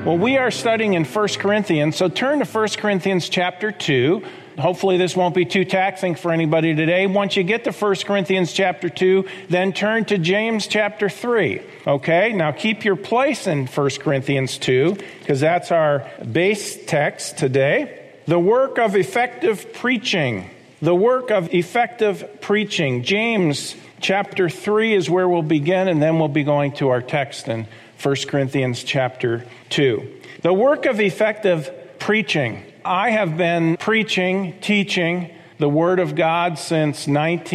Well, we are studying in 1 Corinthians, so turn to 1 Corinthians chapter 2. Hopefully this won't be too taxing for anybody today. Once you get to 1 Corinthians chapter 2, then turn to James chapter 3. Okay, now keep your place in 1 Corinthians 2, because that's our base text today. The work of effective preaching. The work of effective preaching. James chapter 3 is where we'll begin, and then we'll be going to our text in 1 Corinthians chapter 2. The work of effective preaching. I have been preaching, teaching the Word of God since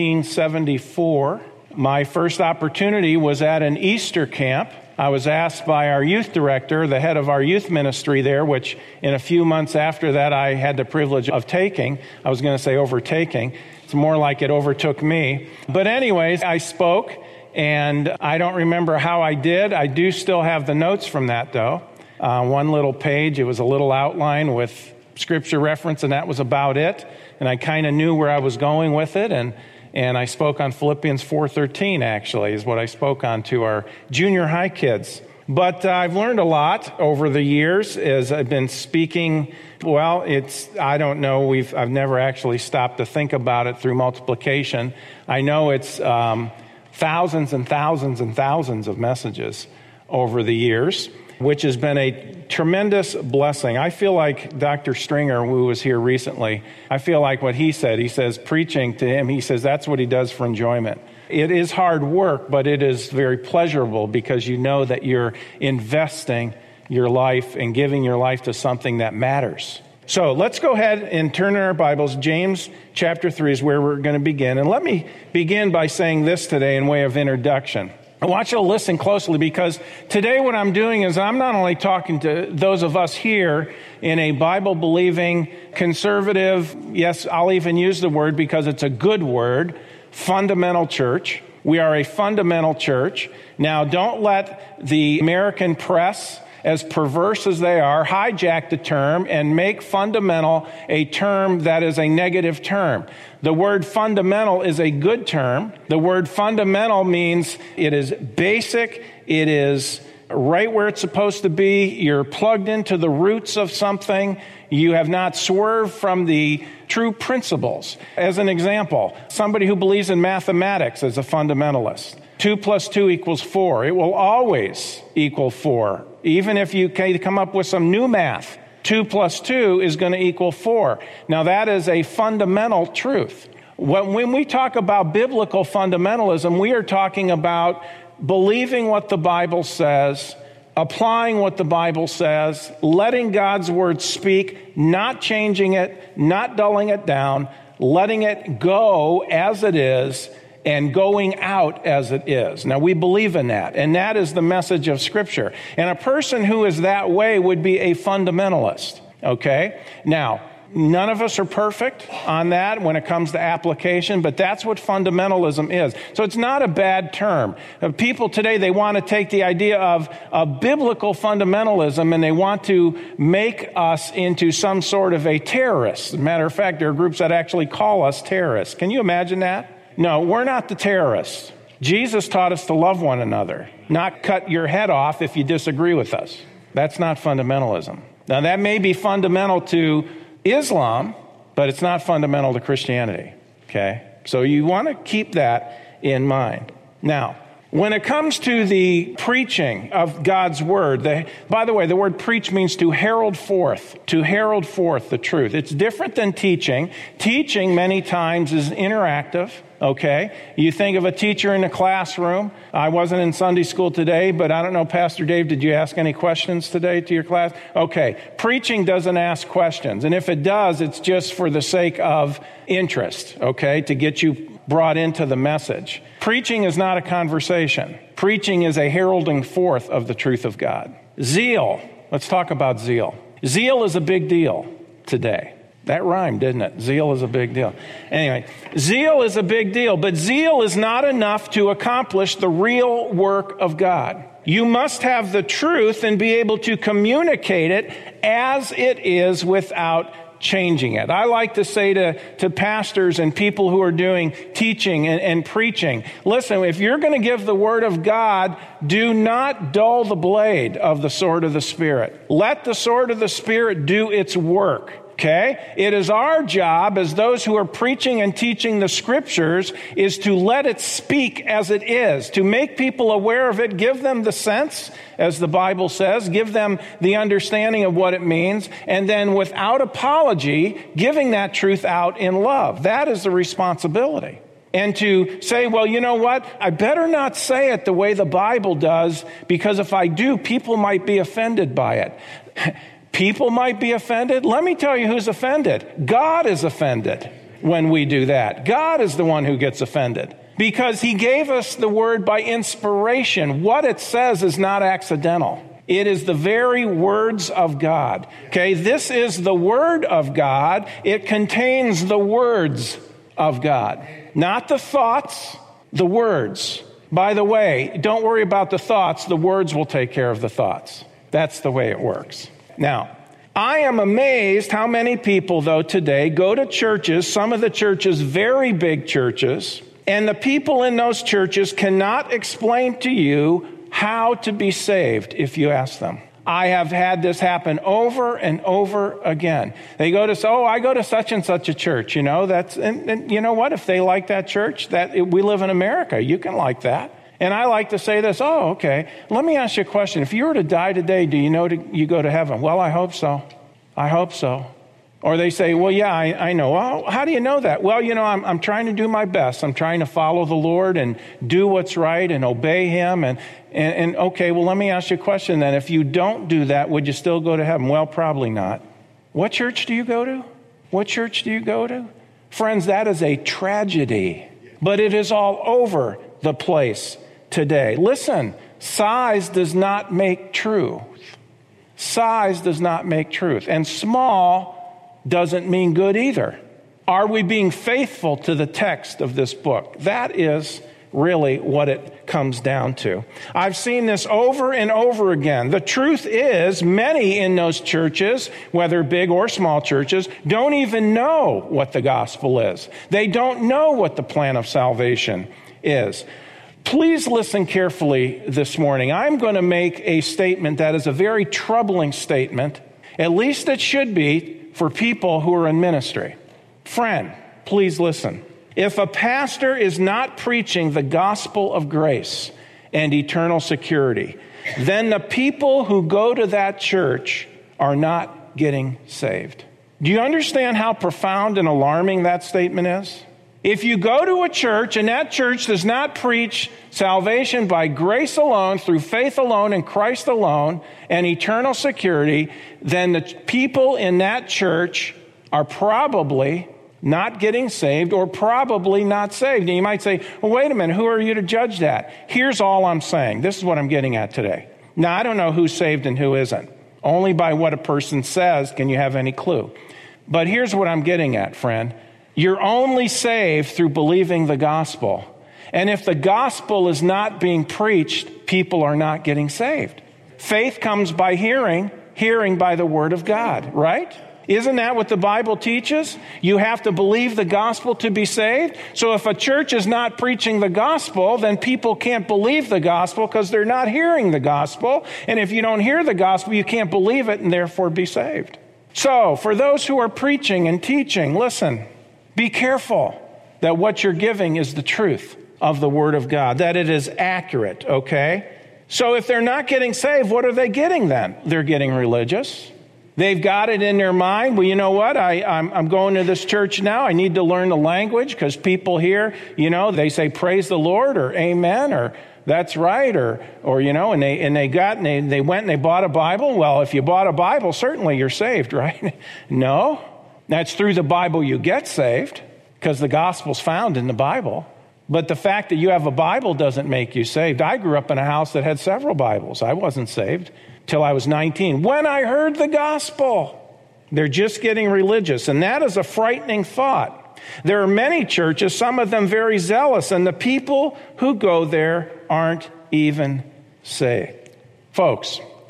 1974. My first opportunity was at an Easter camp. I was asked by our youth director, the head of our youth ministry there, which in a few months after that I had the privilege of taking. I was going to say overtaking. It's more like it overtook me. But anyways, I spoke, and I don't remember how I did. I do still have the notes from that, though. One little page, it was a little outline with scripture reference, and that was about it. And I kind of knew where I was going with it, and I spoke on Philippians 4:13, actually, is what I spoke on to our junior high kids. But I've learned a lot over the years as I've been speaking. Well, I don't know, I've never actually stopped to think about it through multiplication. I know it's thousands and thousands and thousands of messages over the years, which has been a tremendous blessing. I feel like Dr. Stringer, who was here recently, I feel like what he says preaching to him, he says that's what he does for enjoyment. It is hard work, but it is very pleasurable because you know that you're investing your life and giving your life to something that matters. So let's go ahead and turn in our Bibles. James chapter 3 is where we're going to begin. And let me begin by saying this today in way of introduction. I want you to listen closely, because today what I'm doing is I'm not only talking to those of us here in a Bible-believing, conservative, yes, I'll even use the word because it's a good word, fundamental church. We are a fundamental church. Now, don't let the American press, as perverse as they are, hijack the term and make fundamental a term that is a negative term. The word fundamental is a good term. The word fundamental means it is basic, it is right where it's supposed to be, you're plugged into the roots of something, you have not swerved from the true principles. As an example, somebody who believes in mathematics is a fundamentalist. 2 plus 2 equals 4. It will always equal 4. Even if you come up with some new math, 2 plus 2 is going to equal 4. Now, that is a fundamental truth. When we talk about biblical fundamentalism, we are talking about believing what the Bible says, applying what the Bible says, letting God's word speak, not changing it, not dulling it down, letting it go as it is, and going out as it is. Now, we believe in that, and that is the message of Scripture. And a person who is that way would be a fundamentalist, okay? Now, none of us are perfect on that when it comes to application, but that's what fundamentalism is. So it's not a bad term. People today, they want to take the idea of biblical fundamentalism and they want to make us into some sort of a terrorist. As a matter of fact, there are groups that actually call us terrorists. Can you imagine that? No, we're not the terrorists. Jesus taught us to love one another, not cut your head off if you disagree with us. That's not fundamentalism. Now, that may be fundamental to Islam, but it's not fundamental to Christianity, okay? So you want to keep that in mind. Now, when it comes to the preaching of God's word, by the way, the word preach means to herald forth the truth. It's different than teaching. Teaching many times is interactive, okay? You think of a teacher in a classroom. I wasn't in Sunday school today, but I don't know, Pastor Dave, did you ask any questions today to your class? Okay, preaching doesn't ask questions. And if it does, it's just for the sake of interest, okay, to get you brought into the message. Preaching is not a conversation. Preaching is a heralding forth of the truth of God. Zeal. Let's talk about zeal. Zeal is a big deal today. That rhymed, didn't it? Zeal is a big deal. Anyway, zeal is a big deal, but zeal is not enough to accomplish the real work of God. You must have the truth and be able to communicate it as it is without changing it. I like to say to pastors and people who are doing teaching and preaching, listen, if you're going to give the word of God, do not dull the blade of the sword of the Spirit. Let the sword of the Spirit do its work. Okay? It is our job as those who are preaching and teaching the Scriptures is to let it speak as it is, to make people aware of it, give them the sense, as the Bible says, give them the understanding of what it means, and then without apology, giving that truth out in love. That is the responsibility. And to say, well, you know what? I better not say it the way the Bible does, because if I do, people might be offended by it. People might be offended. Let me tell you who's offended. God is offended when we do that. God is the one who gets offended because he gave us the word by inspiration. What it says is not accidental. It is the very words of God. Okay, this is the word of God. It contains the words of God, not the thoughts, the words. By the way, don't worry about the thoughts. The words will take care of the thoughts. That's the way it works. Now, I am amazed how many people, though, today go to churches, some of the churches, very big churches, and the people in those churches cannot explain to you how to be saved if you ask them. I have had this happen over and over again. They go to, I go to such and such a church, you know, and you know what? If they like that church, we live in America, you can like that. And I like to say this, okay, let me ask you a question. If you were to die today, do you know you go to heaven? Well, I hope so. I hope so. Or they say, well, yeah, I know. Well, how do you know that? Well, you know, I'm trying to do my best. I'm trying to follow the Lord and do what's right and obey him. And okay, well, let me ask you a question then. If you don't do that, would you still go to heaven? Well, probably not. What church do you go to? What church do you go to? Friends, that is a tragedy. But it is all over the place today. Listen, size does not make truth. Size does not make truth. And small doesn't mean good either. Are we being faithful to the text of this book? That is really what it comes down to. I've seen this over and over again. The truth is, many in those churches, whether big or small churches, don't even know what the gospel is. They don't know what the plan of salvation is. Please listen carefully this morning. I'm going to make a statement that is a very troubling statement. At least it should be for people who are in ministry. Friend, please listen. If a pastor is not preaching the gospel of grace and eternal security, then the people who go to that church are not getting saved. Do you understand how profound and alarming that statement is? If you go to a church and that church does not preach salvation by grace alone, through faith alone, in Christ alone, and eternal security, then the people in that church are probably not getting saved or probably not saved. And you might say, well, wait a minute, who are you to judge that? Here's all I'm saying. This is what I'm getting at today. Now, I don't know who's saved and who isn't. Only by what a person says can you have any clue. But here's what I'm getting at, friend. You're only saved through believing the gospel. And if the gospel is not being preached, people are not getting saved. Faith comes by hearing, hearing by the word of God, right? Isn't that what the Bible teaches? You have to believe the gospel to be saved. So if a church is not preaching the gospel, then people can't believe the gospel because they're not hearing the gospel. And if you don't hear the gospel, you can't believe it and therefore be saved. So for those who are preaching and teaching, listen. Be careful that what you're giving is the truth of the Word of God, that it is accurate, okay? So if they're not getting saved, what are they getting then? They're getting religious. They've got it in their mind, well, you know what? I'm going to this church now. I need to learn the language because people here, you know, they say praise the Lord or amen or that's right or you know, and they went and they bought a Bible. Well, if you bought a Bible, certainly you're saved, right? No. That's through the Bible you get saved because the gospel's found in the Bible. But the fact that you have a Bible doesn't make you saved. I grew up in a house that had several Bibles. I wasn't saved till I was 19. When I heard the gospel, they're just getting religious. And that is a frightening thought. There are many churches, some of them very zealous, and the people who go there aren't even saved. Folks,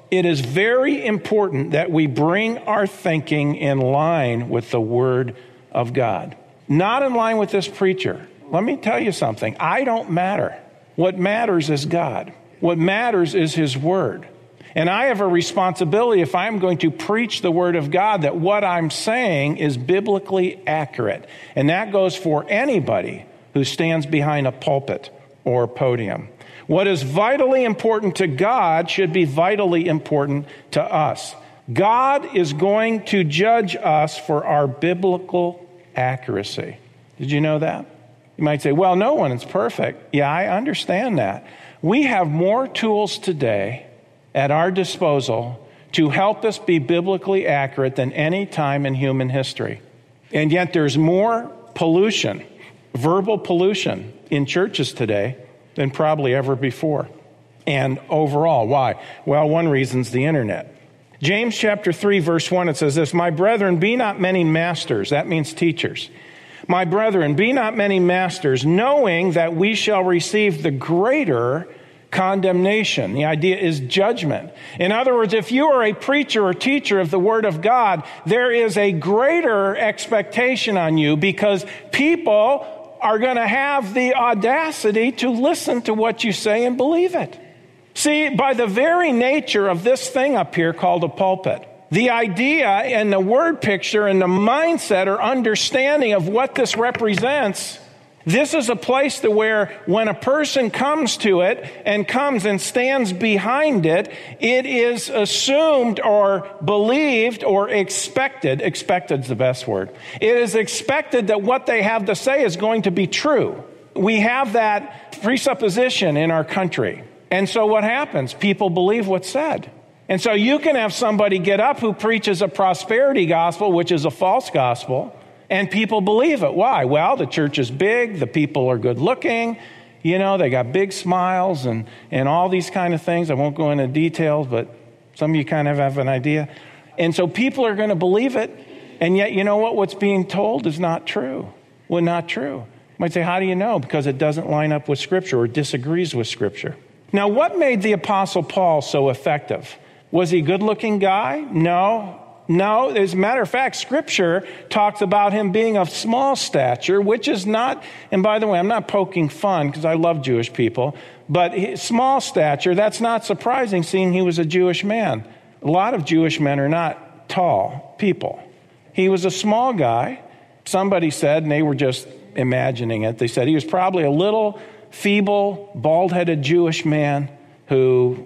it is very important that we bring our thinking in line with the Word of God. Not in line with this preacher. Let me tell you something. I don't matter. What matters is God. What matters is His Word. And I have a responsibility, if I'm going to preach the Word of God, that what I'm saying is biblically accurate. And that goes for anybody who stands behind a pulpit or a podium. What is vitally important to God should be vitally important to us. God is going to judge us for our biblical accuracy. Did you know that? You might say, well, no one is perfect. Yeah, I understand that. We have more tools today at our disposal to help us be biblically accurate than any time in human history. And yet there's more pollution, verbal pollution in churches today than probably ever before. And overall, why? Well, one reason's the internet. James chapter 3, verse 1, it says this, "My brethren, be not many masters." That means teachers. "My brethren, be not many masters, knowing that we shall receive the greater condemnation." The idea is judgment. In other words, if you are a preacher or teacher of the Word of God, there is a greater expectation on you because people are going to have the audacity to listen to what you say and believe it. See, by the very nature of this thing up here called a pulpit, the idea and the word picture and the mindset or understanding of what this represents, this is a place to where when a person comes to it and comes and stands behind it, it is assumed or believed or expected. Expected's the best word. It is expected that what they have to say is going to be true. We have that presupposition in our country. And so what happens? People believe what's said. And so you can have somebody get up who preaches a prosperity gospel, which is a false gospel, and people believe it. Why? Well, the church is big, the people are good looking, they got big smiles and all these kind of things. I won't go into details, but some of you kind of have an idea. And so people are going to believe it, and yet you know what? What's being told is not true. Well, not true. You might say, how do you know? Because it doesn't line up with Scripture or disagrees with Scripture. Now, what made the Apostle Paul so effective? Was he a good-looking guy? No. As a matter of fact, Scripture talks about him being of small stature, which is not, and by the way, I'm not poking fun because I love Jewish people, but small stature, that's not surprising seeing he was a Jewish man. A lot of Jewish men are not tall people. He was a small guy. Somebody said, and they were just imagining it, they said he was probably a little feeble, bald-headed Jewish man who,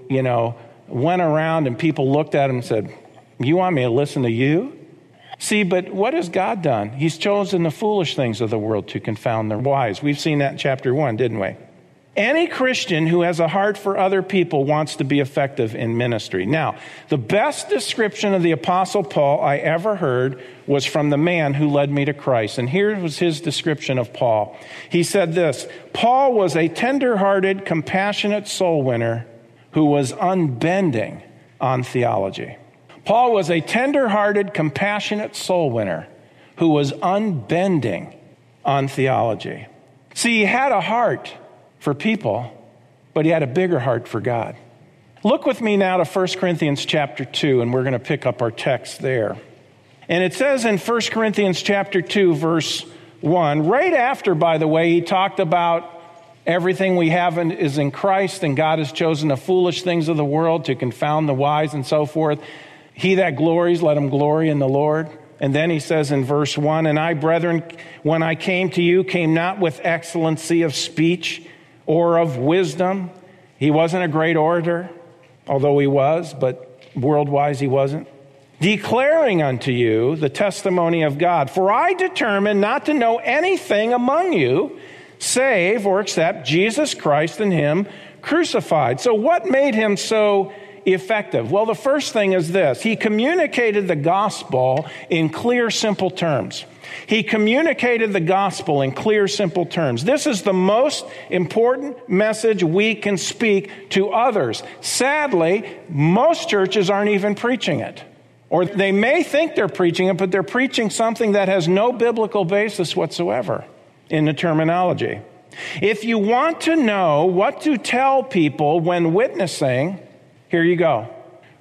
went around and people looked at him and said, "You want me to listen to you?" See, but what has God done? He's chosen the foolish things of the world to confound the wise. We've seen that in chapter 1, didn't we? Any Christian who has a heart for other people wants to be effective in ministry. Now, the best description of the Apostle Paul I ever heard was from the man who led me to Christ. And here was his description of Paul. He said this, "Paul was a tender-hearted, compassionate soul winner who was unbending on theology." Paul was a tender-hearted, compassionate soul winner who was unbending on theology. See, he had a heart for people, but he had a bigger heart for God. Look with me now to 1 Corinthians chapter 2, and we're going to pick up our text there. And it says in 1 Corinthians chapter 2, verse 1, right after, by the way, he talked about everything we have is in Christ, and God has chosen the foolish things of the world to confound the wise and so forth. He that glories, let him glory in the Lord. And then he says in verse 1, "And I, brethren, when I came to you, came not with excellency of speech or of wisdom." He wasn't a great orator, although he was, but world-wise he wasn't. "Declaring unto you the testimony of God. For I determined not to know anything among you save or except Jesus Christ and Him crucified." So what made him so effective? Well, the first thing is this. He communicated the gospel in clear, simple terms. He communicated the gospel in clear, simple terms. This is the most important message we can speak to others. Sadly, most churches aren't even preaching it. Or they may think they're preaching it, but they're preaching something that has no biblical basis whatsoever in the terminology. If you want to know what to tell people when witnessing, here you go.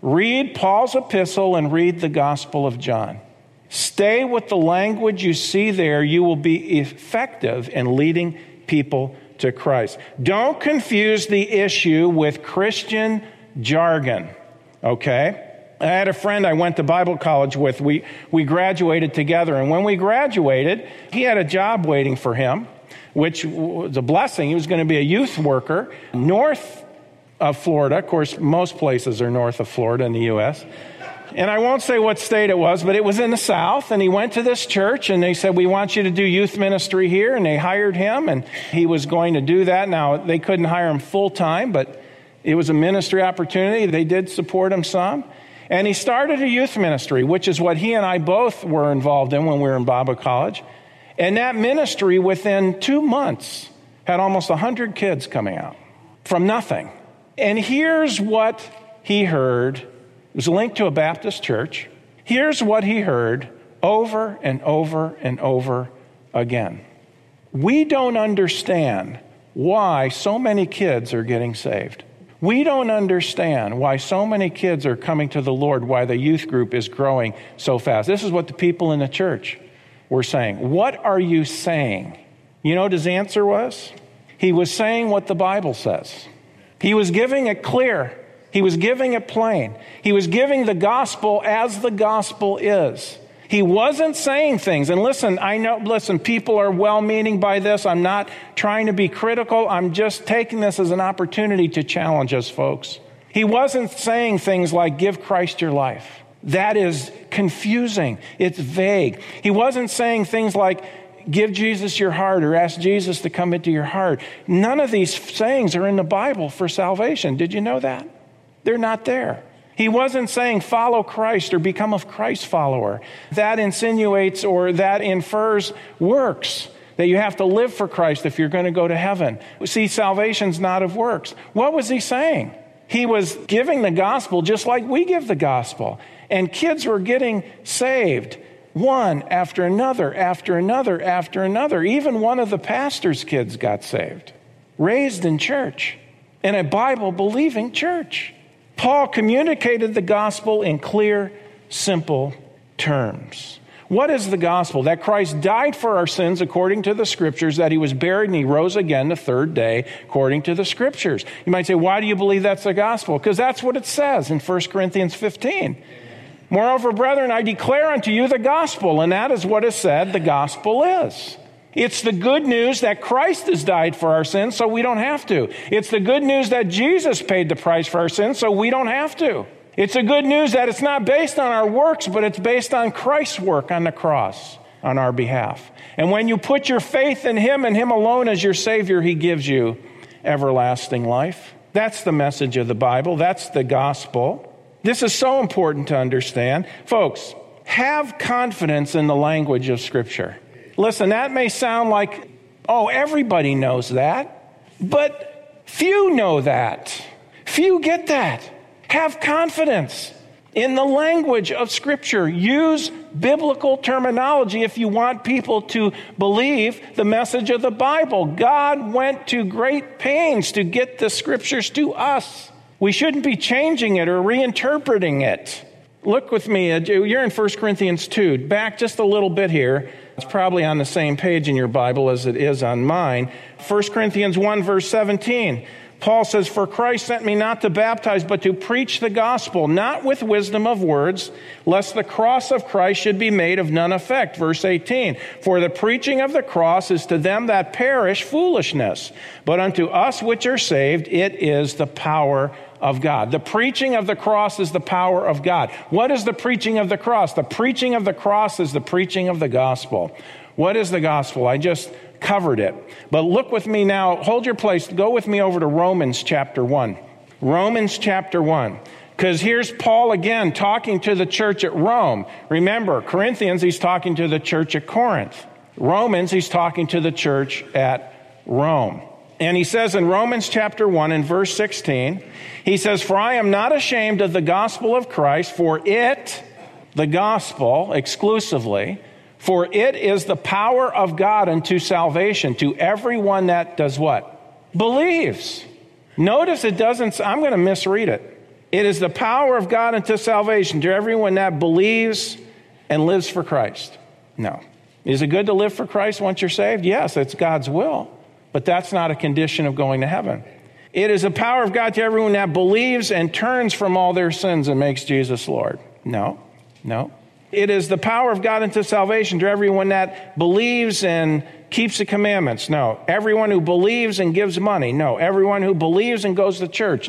Read Paul's epistle and read the Gospel of John. Stay with the language you see there. You will be effective in leading people to Christ. Don't confuse the issue with Christian jargon, okay? I had a friend I went to Bible college with. We graduated together, and when we graduated, he had a job waiting for him, which was a blessing. He was going to be a youth worker north of Florida. Of course, most places are north of Florida in the U.S., and I won't say what state it was, but it was in the South, and he went to this church, and they said, we want you to do youth ministry here, and they hired him, and he was going to do that. Now, they couldn't hire him full-time, but it was a ministry opportunity. They did support him some, and he started a youth ministry, which is what he and I both were involved in when we were in Bible college, and that ministry, within 2 months, had almost 100 kids coming out from nothing. And here's what he heard. It was linked to a Baptist church. Here's what he heard over and over and over again. We don't understand why so many kids are getting saved. We don't understand why so many kids are coming to the Lord, why the youth group is growing so fast. This is what the people in the church were saying. What are you saying? You know what his answer was? He was saying what the Bible says. He was giving it clear. He was giving it plain. He was giving the gospel as the gospel is. He wasn't saying things. And listen, people are well-meaning by this. I'm not trying to be critical. I'm just taking this as an opportunity to challenge us, folks. He wasn't saying things like, give Christ your life. That is confusing. It's vague. He wasn't saying things like, give Jesus your heart or ask Jesus to come into your heart. None of these sayings are in the Bible for salvation. Did you know that? They're not there. He wasn't saying follow Christ or become a Christ follower. That insinuates or that infers works, that you have to live for Christ if you're going to go to heaven. See, salvation's not of works. What was he saying? He was giving the gospel just like we give the gospel. And kids were getting saved, one after another, after another, after another. Even one of the pastor's kids got saved, raised in church, in a Bible-believing church. Paul communicated the gospel in clear, simple terms. What is the gospel? That Christ died for our sins according to the Scriptures, that he was buried and he rose again the third day according to the Scriptures. You might say, why do you believe that's the gospel? Because that's what it says in 1 Corinthians 15. Moreover, brethren, I declare unto you the gospel, and that is what is said the gospel is. It's the good news that Christ has died for our sins, so we don't have to. It's the good news that Jesus paid the price for our sins, so we don't have to. It's the good news that it's not based on our works, but it's based on Christ's work on the cross on our behalf. And when you put your faith in him and him alone as your Savior, he gives you everlasting life. That's the message of the Bible. That's the gospel. This is so important to understand. Folks, have confidence in the language of Scripture. Listen, that may sound like, oh, everybody knows that, but few know that. Few get that. Have confidence in the language of Scripture. Use biblical terminology if you want people to believe the message of the Bible. God went to great pains to get the Scriptures to us. We shouldn't be changing it or reinterpreting it. Look with me, you're in 1 Corinthians 2. Back just a little bit here. It's probably on the same page in your Bible as it is on mine. 1 Corinthians 1, verse 17. Paul says, for Christ sent me not to baptize, but to preach the gospel, not with wisdom of words, lest the cross of Christ should be made of none effect. Verse 18. For the preaching of the cross is to them that perish foolishness, but unto us which are saved, it is the power of God. The preaching of the cross is the power of God. What is the preaching of the cross? The preaching of the cross is the preaching of the gospel. What is the gospel? I just covered it. But look with me now. Hold your place. Go with me over to Romans chapter 1. Romans chapter 1. Because here's Paul again talking to the church at Rome. Remember, Corinthians, he's talking to the church at Corinth. Romans, he's talking to the church at Rome. And he says in Romans chapter 1 and verse 16, he says, for I am not ashamed of the gospel of Christ, for it, the gospel exclusively, for it is the power of God unto salvation to everyone that does what? Believes. Notice it doesn't, I'm going to misread it. It is the power of God unto salvation to everyone that believes and lives for Christ. No. Is it good to live for Christ once you're saved? Yes, it's God's will. But that's not a condition of going to heaven. It is the power of God to everyone that believes and turns from all their sins and makes Jesus Lord. No. It is the power of God unto salvation to everyone that believes and keeps the commandments. No. Everyone who believes and gives money. No. Everyone who believes and goes to church.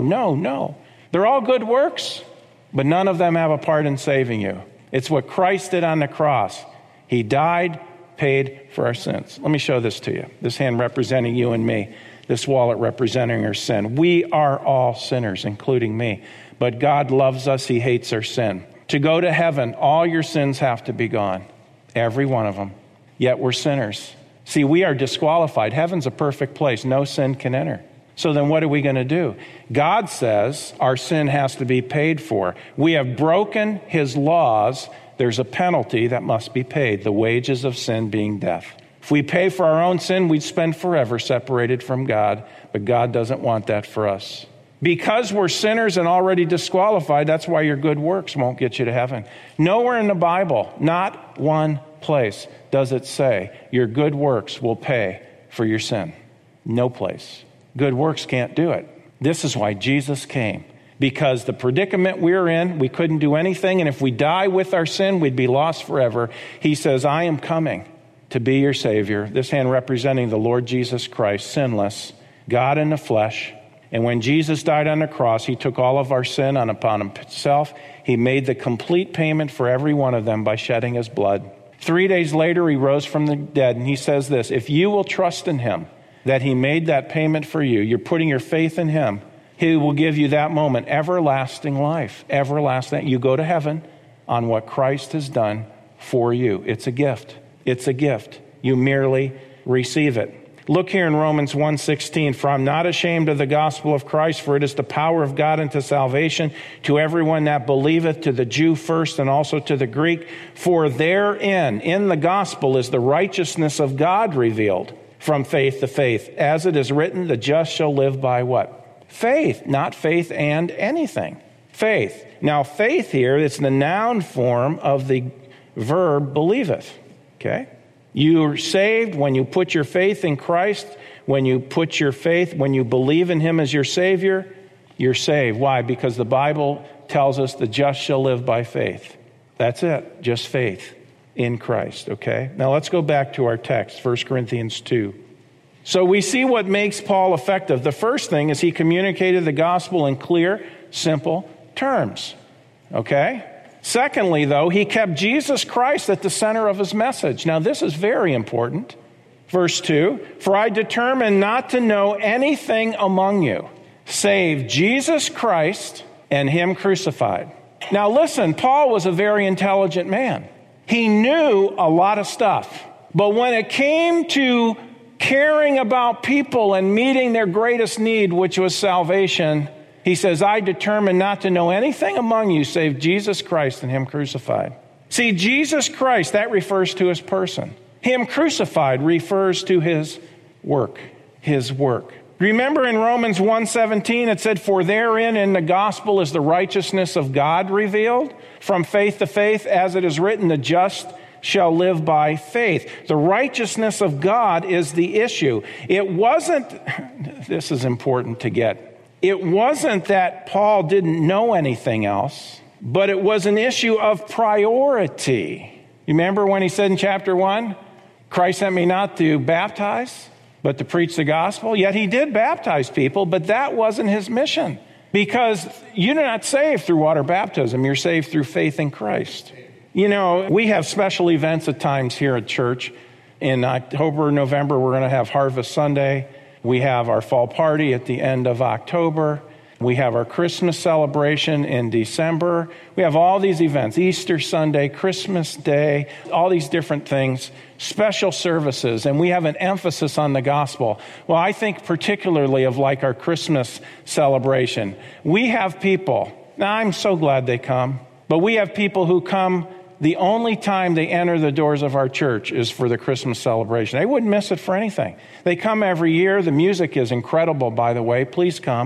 No. They're all good works, but none of them have a part in saving you. It's what Christ did on the cross. He died, paid for our sins. Let me show this to you. This hand representing you and me. This wallet representing our sin. We are all sinners, including me. But God loves us. He hates our sin. To go to heaven, all your sins have to be gone. Every one of them. Yet we're sinners. See, we are disqualified. Heaven's a perfect place. No sin can enter. So then what are we going to do? God says our sin has to be paid for. We have broken his laws. There's a penalty that must be paid. The wages of sin being death. If we pay for our own sin, we'd spend forever separated from God. But God doesn't want that for us. Because we're sinners and already disqualified, that's why your good works won't get you to heaven. Nowhere in the Bible, not one place, does it say your good works will pay for your sin. No place. Good works can't do it. This is why Jesus came. Because the predicament we're in, we couldn't do anything. And if we die with our sin, we'd be lost forever. He says, I am coming to be your Savior. This hand representing the Lord Jesus Christ, sinless, God in the flesh. And when Jesus died on the cross, he took all of our sin upon himself. He made the complete payment for every one of them by shedding his blood. 3 days later, he rose from the dead. And he says this, if you will trust in him, that he made that payment for you, you're putting your faith in him, he will give you that moment everlasting life. Everlasting. You go to heaven on what Christ has done for you. It's a gift. It's a gift. You merely receive it. Look here in Romans 1:16, for I'm not ashamed of the gospel of Christ, for it is the power of God unto salvation to everyone that believeth, to the Jew first and also to the Greek. For therein, in the gospel, is the righteousness of God revealed from faith to faith. As it is written, the just shall live by what? Faith, not faith and anything. Faith. Now, faith here, it's the noun form of the verb believeth. Okay? You're saved when you put your faith in Christ. When you believe in him as your Savior, you're saved. Why? Because the Bible tells us the just shall live by faith. That's it. Just faith in Christ. Okay? Now let's go back to our text, 1 Corinthians 2. So we see what makes Paul effective. The first thing is he communicated the gospel in clear, simple terms. Okay? Secondly, though, he kept Jesus Christ at the center of his message. Now, this is very important. Verse 2, for I determined not to know anything among you, save Jesus Christ and him crucified. Now, listen, Paul was a very intelligent man. He knew a lot of stuff. But when it came to caring about people and meeting their greatest need, which was salvation, he says, I determined not to know anything among you save Jesus Christ and him crucified. See, Jesus Christ, that refers to his person. Him crucified refers to his work. His work. Remember in Romans 1:17, it said, for therein in the gospel is the righteousness of God revealed from faith to faith, as it is written, the just shall live by faith. The righteousness of God is the issue. It wasn't, this is important to get, it wasn't that Paul didn't know anything else, but it was an issue of priority. You remember when he said in chapter 1, Christ sent me not to baptize, but to preach the gospel? Yet he did baptize people, but that wasn't his mission. Because you're not saved through water baptism, you're saved through faith in Christ. You know, we have special events at times here at church. In October, November, we're going to have Harvest Sunday. We have our fall party at the end of October. We have our Christmas celebration in December. We have all these events, Easter Sunday, Christmas Day, all these different things, special services, and we have an emphasis on the gospel. Well, I think particularly of like our Christmas celebration. We have people, now I'm so glad they come, but we have people who come. The only time they enter the doors of our church is for the Christmas celebration. They wouldn't miss it for anything. They come every year. The music is incredible, by the way. Please come.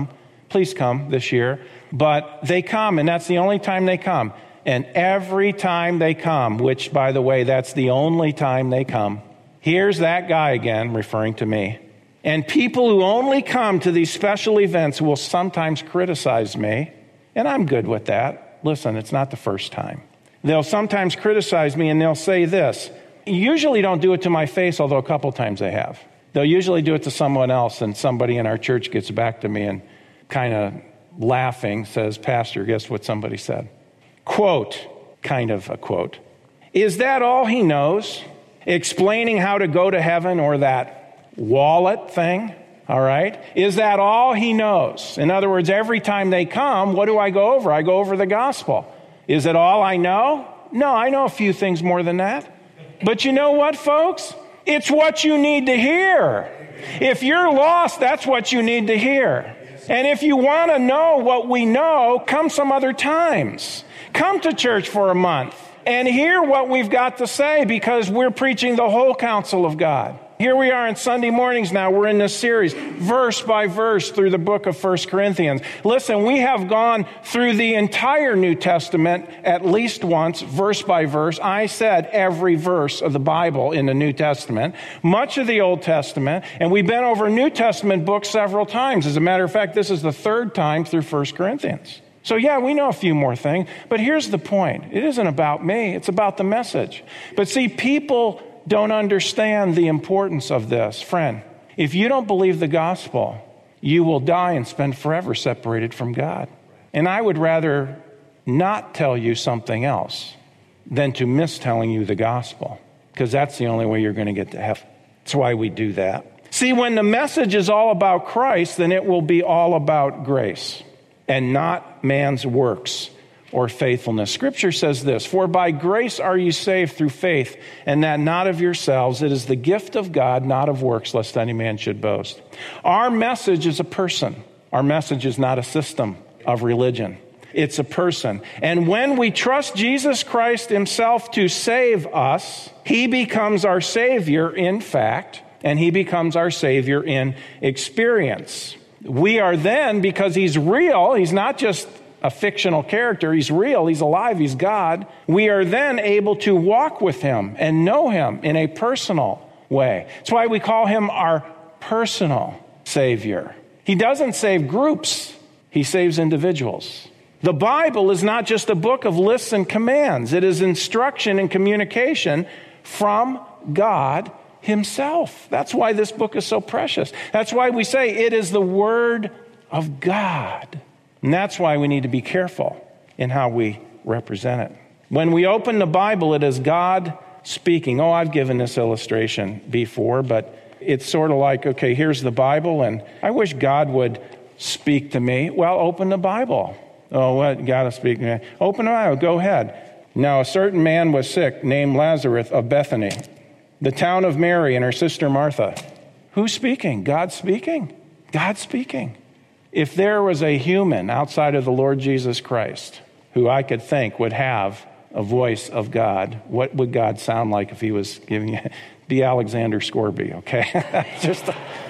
Please come this year. But they come, and that's the only time they come. And every time they come, which, by the way, that's the only time they come, here's that guy again, referring to me. And people who only come to these special events will sometimes criticize me, and I'm good with that. Listen, it's not the first time. They'll sometimes criticize me, and they'll say this. Usually don't do it to my face, although a couple times they have. They'll usually do it to someone else, and somebody in our church gets back to me and kind of laughing says, Pastor, guess what somebody said? Quote, kind of a quote. Is that all he knows? Explaining how to go to heaven or that wallet thing? All right. Is that all he knows? In other words, every time they come, what do I go over? I go over the gospel. Is it all I know? No, I know a few things more than that. But you know what, folks? It's what you need to hear. If you're lost, that's what you need to hear. And if you want to know what we know, come some other times. Come to church for a month and hear what we've got to say, because we're preaching the whole counsel of God. Here we are on Sunday mornings now. We're in this series, verse by verse, through the book of 1 Corinthians. Listen, we have gone through the entire New Testament at least once, verse by verse. I said every verse of the Bible in the New Testament, much of the Old Testament, and we've been over New Testament books several times. As a matter of fact, this is the third time through 1 Corinthians. So yeah, we know a few more things, but here's the point. It isn't about me. It's about the message. But see, people don't understand the importance of this. Friend, if you don't believe the gospel, you will die and spend forever separated from God. And I would rather not tell you something else than to miss telling you the gospel, because that's the only way you're going to get to heaven. That's why we do that. See, when the message is all about Christ, then it will be all about grace and not man's works or faithfulness. Scripture says this, for by grace are you saved through faith, and that not of yourselves. It is the gift of God, not of works, lest any man should boast. Our message is a person. Our message is not a system of religion. It's a person. And when we trust Jesus Christ himself to save us, he becomes our Savior in fact, and he becomes our Savior in experience. We are then, because he's real, he's not just a fictional character, he's real, he's alive, he's God, we are then able to walk with him and know him in a personal way. That's why we call him our personal Savior. He doesn't save groups, he saves individuals. The Bible is not just a book of lists and commands. It is instruction and communication from God himself. That's why this book is so precious. That's why we say it is the Word of God. And that's why we need to be careful in how we represent it. When we open the Bible, it is God speaking. Oh, I've given this illustration before, but it's sort of like, okay, here's the Bible, and I wish God would speak to me. Well, open the Bible. Oh, what? God will speak to me. Open the Bible. Go ahead. Now, a certain man was sick, named Lazarus of Bethany, the town of Mary and her sister Martha. Who's speaking? God speaking. God speaking. If there was a human outside of the Lord Jesus Christ who I could think would have a voice of God, what would God sound like if he was giving you? Be Alexander Scourby, okay?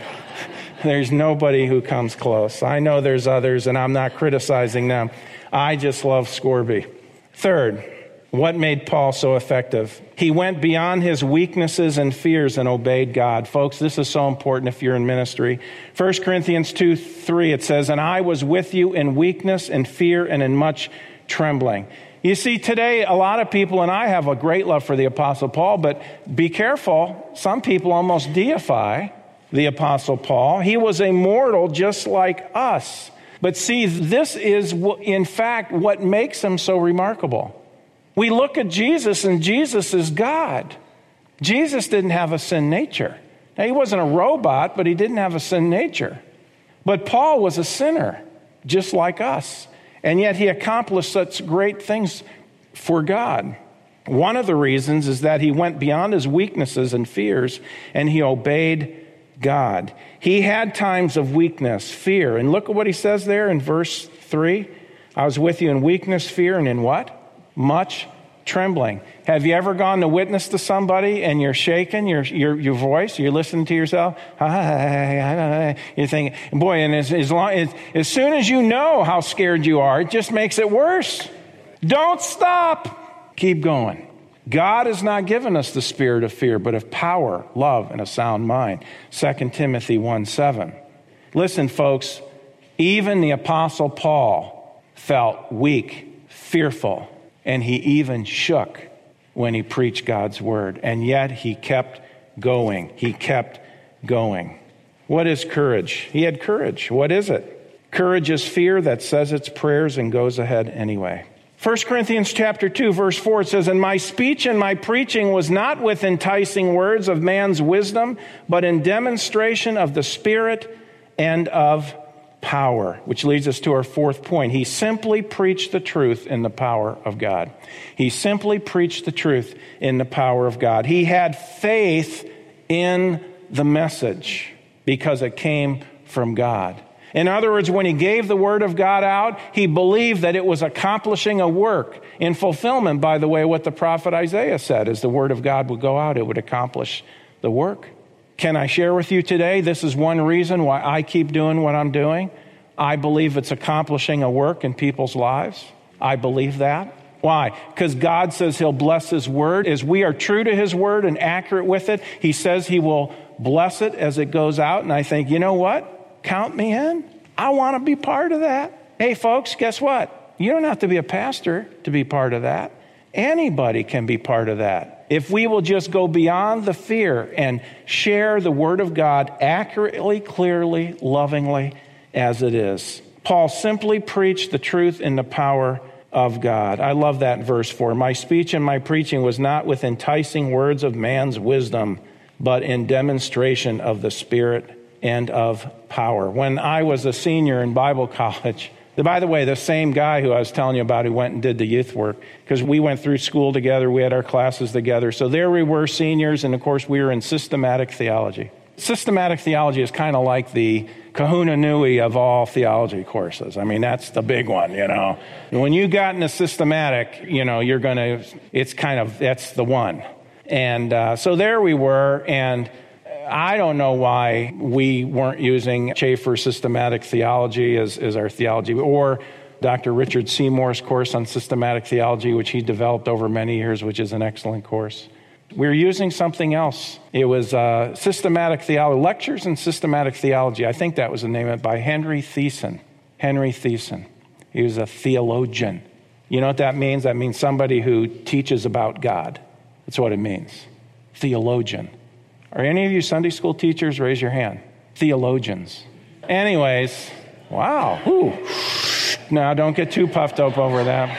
There's nobody who comes close. I know there's others, and I'm not criticizing them. I just love Scourby. Third, what made Paul so effective? He went beyond his weaknesses and fears and obeyed God. Folks, this is so important if you're in ministry. 1 Corinthians 2:3, it says, and I was with you in weakness and fear and in much trembling. You see, today, a lot of people, and I have a great love for the Apostle Paul, but be careful. Some people almost deify the Apostle Paul. He was a mortal just like us. But see, this is, in fact, what makes him so remarkable. We look at Jesus, and Jesus is God. Jesus didn't have a sin nature. Now, he wasn't a robot, but he didn't have a sin nature. But Paul was a sinner, just like us. And yet he accomplished such great things for God. One of the reasons is that he went beyond his weaknesses and fears, and he obeyed God. He had times of weakness, fear. And look at what he says there in verse 3. I was with you in weakness, fear, and in what? Much trembling. Have you ever gone to witness to somebody and you're shaking your voice? You're listening to yourself. You're thinking, boy, and as soon as you know how scared you are, it just makes it worse. Don't stop. Keep going. God has not given us the spirit of fear, but of power, love, and a sound mind. 2 Timothy 1:7. Listen, folks, even the Apostle Paul felt weak, fearful, and he even shook when he preached God's word. And yet he kept going. He kept going. What is courage? He had courage. What is it? Courage is fear that says its prayers and goes ahead anyway. 1 Corinthians chapter 2, verse 4, it says, "And my speech and my preaching was not with enticing words of man's wisdom, but in demonstration of the Spirit and of power." Which leads us to our fourth point. He simply preached the truth in the power of God. He simply preached the truth in the power of God. He had faith in the message because it came from God. In other words, when he gave the word of God out, he believed that it was accomplishing a work in fulfillment, by the way, what the prophet Isaiah said, as the word of God would go out, it would accomplish the work. Can I share with you today? This is one reason why I keep doing what I'm doing. I believe it's accomplishing a work in people's lives. I believe that. Why? Because God says he'll bless his word. As we are true to his word and accurate with it, he says he will bless it as it goes out. And I think, you know what? Count me in. I want to be part of that. Hey, folks, guess what? You don't have to be a pastor to be part of that. Anybody can be part of that. If we will just go beyond the fear and share the word of God accurately, clearly, lovingly as it is. Paul simply preached the truth in the power of God. I love that in verse 4. "My speech and my preaching was not with enticing words of man's wisdom, but in demonstration of the Spirit and of power." When I was a senior in Bible college, by the way, the same guy who I was telling you about who went and did the youth work, because we went through school together, we had our classes together. So there we were, seniors, and of course we were in systematic theology. Systematic theology is kind of like the Kahuna Nui of all theology courses. I mean, that's the big one, you know. When you got into systematic, you know, that's the one. And so there we were, and I don't know why we weren't using Chafer's systematic theology as our theology, or Dr. Richard Seymour's course on systematic theology, which he developed over many years, which is an excellent course. We were using something else. It was systematic theology, lectures in systematic theology. I think that was the name of it, by Henry Thiessen. Henry Thiessen. He was a theologian. You know what that means? That means somebody who teaches about God. That's what it means. Theologian. Are any of you Sunday school teachers? Raise your hand. Theologians. Anyways, wow. Ooh. Now, don't get too puffed up over that.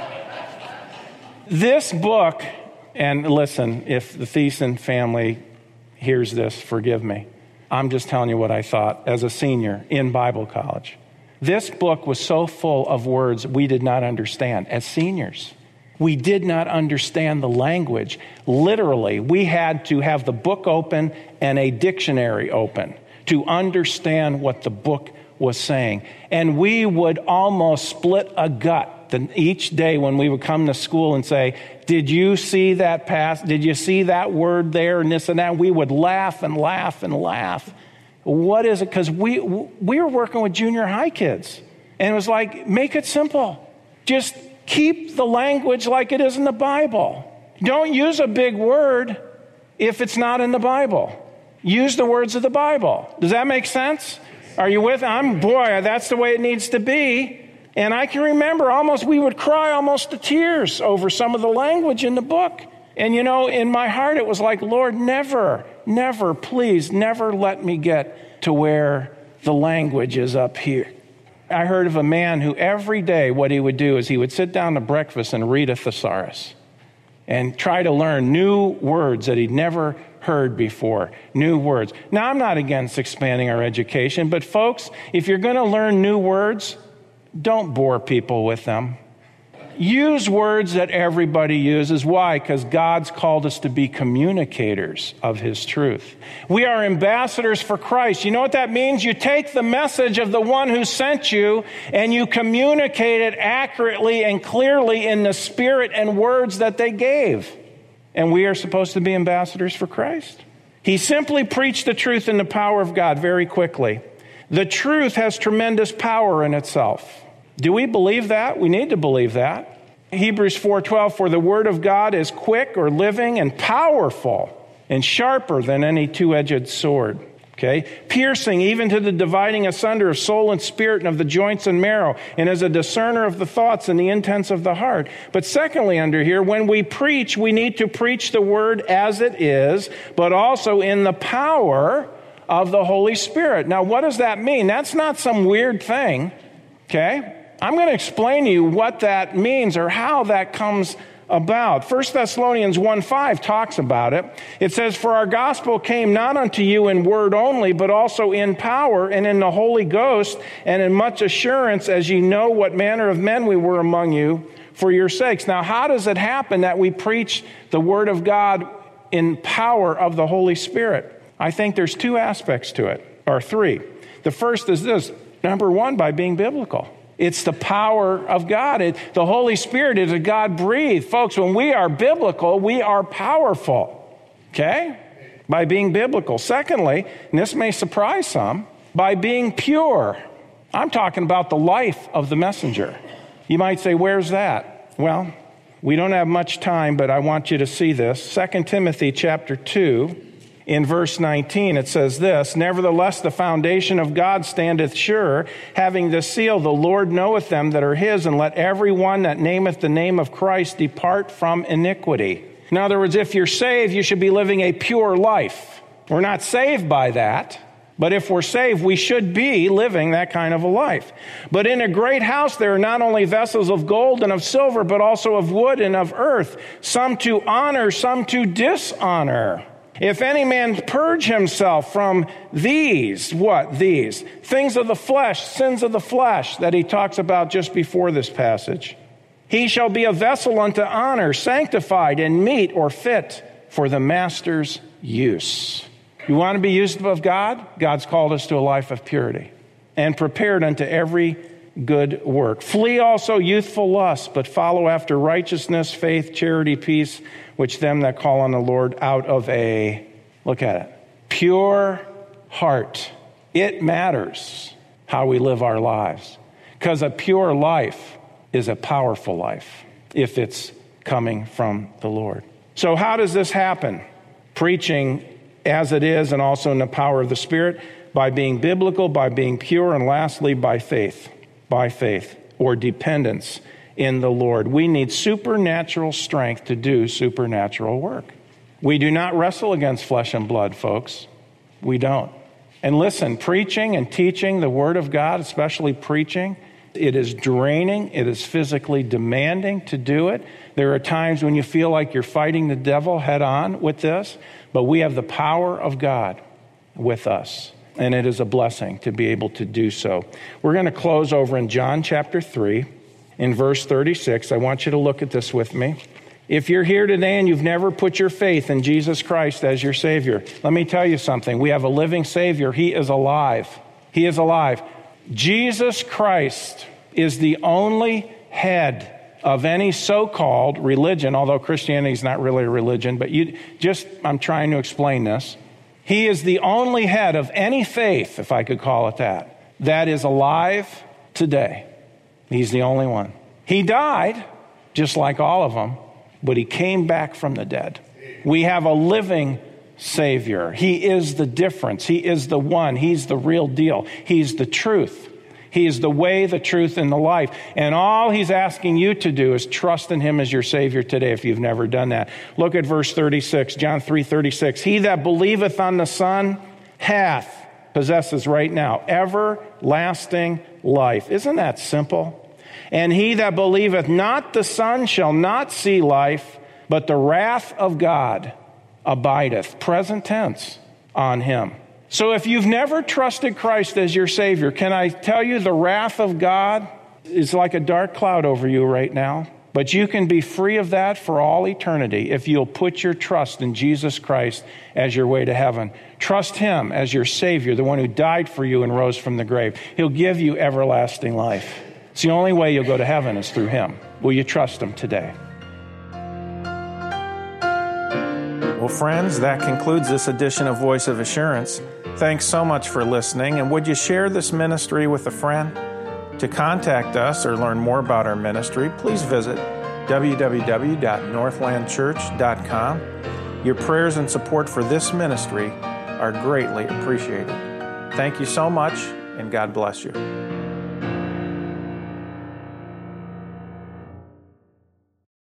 This book, and listen, if the Thiessen family hears this, forgive me. I'm just telling you what I thought as a senior in Bible college. This book was so full of words we did not understand as seniors. We did not understand the language. Literally, we had to have the book open and a dictionary open to understand what the book was saying. And we would almost split a gut each day when we would come to school and say, "Did you see that Did you see that word there?" And this and that. We would laugh and laugh and laugh. What is it? Because we were working with junior high kids. And it was like, make it simple. Just keep the language like it is in the Bible. Don't use a big word if it's not in the Bible. Use the words of the Bible. Does that make sense? Are you with? That's the way it needs to be. And I can remember we would cry almost to tears over some of the language in the book. And you know, in my heart, it was like, Lord, never, please, never let me get to where the language is up here. I heard of a man who every day what he would do is he would sit down to breakfast and read a thesaurus and try to learn new words that he'd never heard before, new words. Now, I'm not against expanding our education, but folks, if you're going to learn new words, don't bore people with them. use words that everybody uses. Why? Because God's called us to be communicators of His truth. We are ambassadors for Christ. You know what that means? You take the message of the one who sent you and you communicate it accurately and clearly in the spirit and words that they gave. And we are supposed to be ambassadors for Christ. He simply preached the truth in the power of God very quickly. The truth has tremendous power in itself. Do we believe that? We need to believe that. Hebrews 4:12, for the word of God is quick or living and powerful and sharper than any two-edged sword. Okay? Piercing even to the dividing asunder of soul and spirit and of the joints and marrow, and as a discerner of the thoughts and the intents of the heart. But secondly, under here, when we preach, we need to preach the word as it is, but also in the power of the Holy Spirit. Now, what does that mean? That's not some weird thing. Okay? I'm going to explain to you what that means or how that comes about. 1 Thessalonians 1:5 talks about it. It says, for our gospel came not unto you in word only, but also in power and in the Holy Ghost and in much assurance, as ye know what manner of men we were among you for your sakes. Now, how does it happen that we preach the word of God in power of the Holy Spirit? I think there's two aspects to it, or three. The first is this. Number one, by being biblical. It's the power of God. The Holy Spirit is a God-breathed. Folks, when we are biblical, we are powerful. Okay? By being biblical. Secondly, and this may surprise some, by being pure. I'm talking about the life of the messenger. You might say, where's that? Well, we don't have much time, but I want you to see this. 2 Timothy chapter 2. In verse 19, it says this, nevertheless, the foundation of God standeth sure, having this seal, the Lord knoweth them that are his, and let every one that nameth the name of Christ depart from iniquity. In other words, if you're saved, you should be living a pure life. We're not saved by that, but if we're saved, we should be living that kind of a life. But in a great house, there are not only vessels of gold and of silver, but also of wood and of earth, some to honor, some to dishonor. If any man purge himself from these, what? These things of the flesh, sins of the flesh that he talks about just before this passage, he shall be a vessel unto honor, sanctified and meet or fit for the master's use. You want to be used of God? God's called us to a life of purity and prepared unto every good work. Flee also youthful lusts, but follow after righteousness, faith, charity, peace, which them that call on the Lord out of a, look at it, pure heart. It matters how we live our lives, because a pure life is a powerful life if it's coming from the Lord. So how does this happen? Preaching as it is and also in the power of the Spirit, by being biblical, by being pure, and lastly, by faith or dependence in the Lord. We need supernatural strength to do supernatural work. We do not wrestle against flesh and blood, folks. We don't. And listen, preaching and teaching the Word of God, especially preaching, it is draining. It is physically demanding to do it. There are times when you feel like you're fighting the devil head on with this, but we have the power of God with us. And it is a blessing to be able to do so. We're going to close over in John chapter 3, in verse 36. I want you to look at this with me. If you're here today and you've never put your faith in Jesus Christ as your Savior, let me tell you something. We have a living Savior. He is alive. He is alive. Jesus Christ is the only head of any so-called religion, although Christianity is not really a religion, but I'm trying to explain this. He is the only head of any faith, if I could call it that is alive today. He's the only one. He died, just like all of them, but he came back from the dead. We have a living Savior. He is the difference. He is the one. He's the real deal. He's the truth. He is the way, the truth, and the life. And all he's asking you to do is trust in him as your Savior today if you've never done that. Look at verse 36, John 3:36. He that believeth on the Son possesses right now, everlasting life. Isn't that simple? And he that believeth not the Son shall not see life, but the wrath of God abideth, present tense, on him. So if you've never trusted Christ as your Savior, can I tell you the wrath of God is like a dark cloud over you right now? But you can be free of that for all eternity if you'll put your trust in Jesus Christ as your way to heaven. Trust Him as your Savior, the one who died for you and rose from the grave. He'll give you everlasting life. It's the only way you'll go to heaven is through Him. Will you trust Him today? Well, friends, that concludes this edition of Voice of Assurance. Thanks so much for listening, and would you share this ministry with a friend? To contact us or learn more about our ministry, please visit www.northlandchurch.com. Your prayers and support for this ministry are greatly appreciated. Thank you so much, and God bless you.